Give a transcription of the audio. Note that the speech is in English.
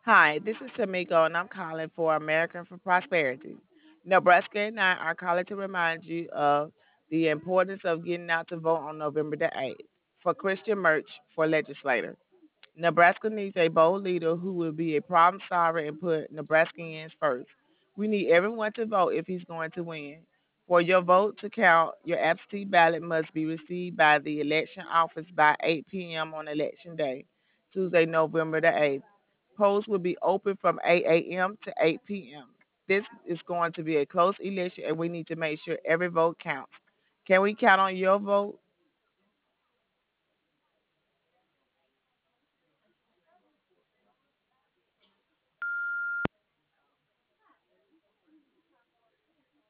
Hi, this is Tamiko, and I'm calling for American for Prosperity. Nebraska and I are calling to remind you of the importance of getting out to vote on November the 8th for Christian Merch for legislator. Nebraska needs a bold leader who will be a problem solver and put Nebraskans first. We need everyone to vote if he's going to win. For your vote to count, your absentee ballot must be received by the election office by 8 p.m. on election day, Tuesday, November the 8th. Polls will be open from 8 a.m. to 8 p.m. This is going to be a close election, and we need to make sure every vote counts. Can we count on your vote?